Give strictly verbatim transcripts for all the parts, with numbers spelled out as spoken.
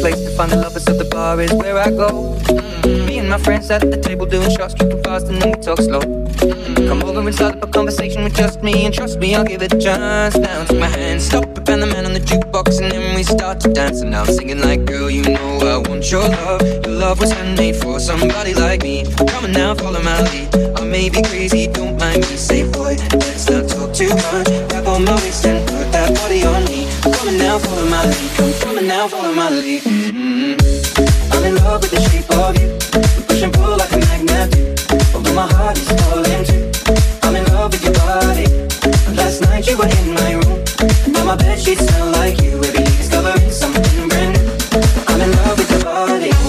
place to find the lovers, so the bar is where I go. Mm-hmm. Me and my friends at the table doing shots, tripping fast and then we talk slow. Mm-hmm. Come over and start up a conversation with just me, and trust me, I'll give it a chance. Now take my hand, stop it, and the man on the jukebox, and then we start to dance. And now I'm singing like, girl, you know I want your love. Your love was handmade for somebody like me. Come on now, follow my lead. I may be crazy, don't mind me. Say, boy, let's not talk too much. Grab on my waist and put that body on me. Come on now, follow my lead. Come, come on now, follow my lead. Mm-hmm. I'm in love with the shape of you. We push and pull like a magnet do. Although my heart is falling too. I'm in love with your body. Last night you were in my room. Now my bedsheets smell like you. Every day discovering something brand new. I'm in love with your body. I'm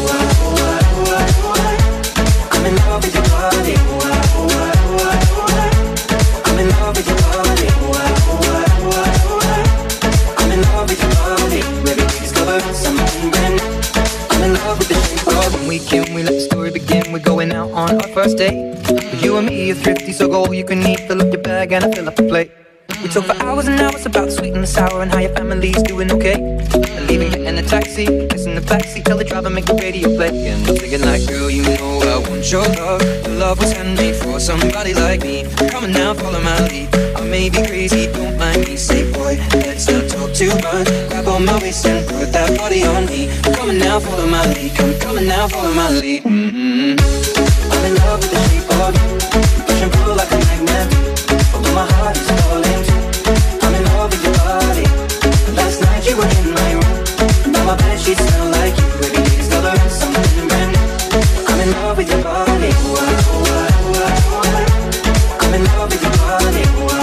in love with your body. I'm in love with your body. I'm in love with your body. Every day discovering something brand new. I'm in love with the shape of when we can, we let the story begin. We're going out on our first date. You and me are thrifty, so go all you can eat. Fill up your bag and I fill up the plate. We talk for hours and hours about sweet and sour and how your family's doing okay. And leaving it in the taxi, kissing the backseat, tell the driver make the radio play. And I'm thinking like, girl, you know I want your love. Your love was handmade for somebody like me. Come on now, follow my lead. I may be crazy, don't mind me. Say, boy, let's not talk too much. Grab on my waist and put that body on me. Come on now, follow my lead. Come, come on now, follow my lead. Mm-hmm. I'm in love with the shape of you. Push and pull like a magnet. Although my heart is falling too. I'm in love with your body. Last night you were in my room. Now my bedsheets smell like you. Every day discovering something brand new. I'm in love with your body. I'm in love with your body.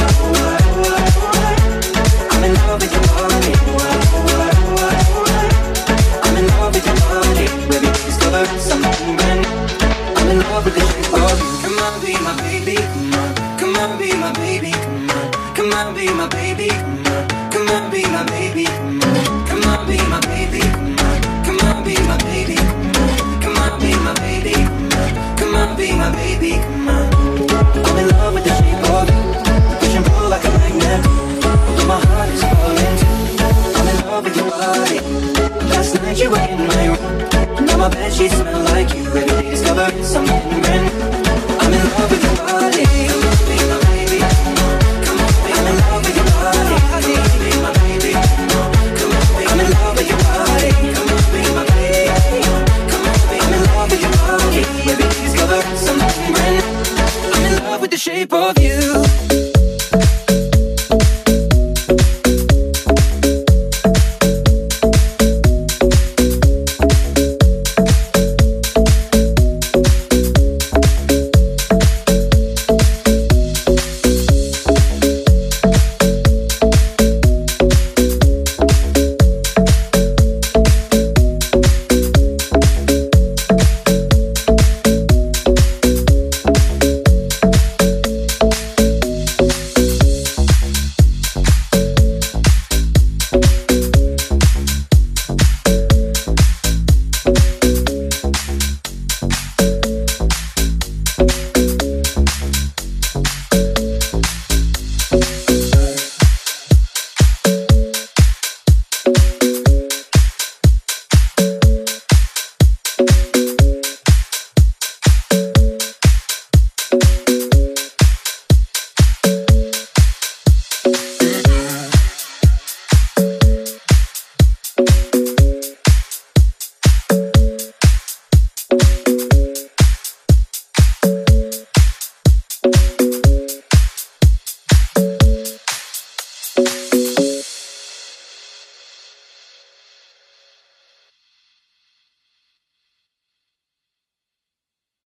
I'm in love with your body. I'm in love with your body. Every day discovering something brand new. I'm in love with the shape of you. Come on, be my baby, come on. Come on, be my baby, come on. Come on, be my baby, come on. Come on, be my baby, come on. Come on, be my baby, come on. Come on, be my baby, come on. Come on, be my baby, come on. Come on, be my baby, come on. I'm in love with the shape of you. Push and pull like a magnet. Although my heart is falling too. I'm in love with your body. Last night you were in my room. Now my bedsheets smell like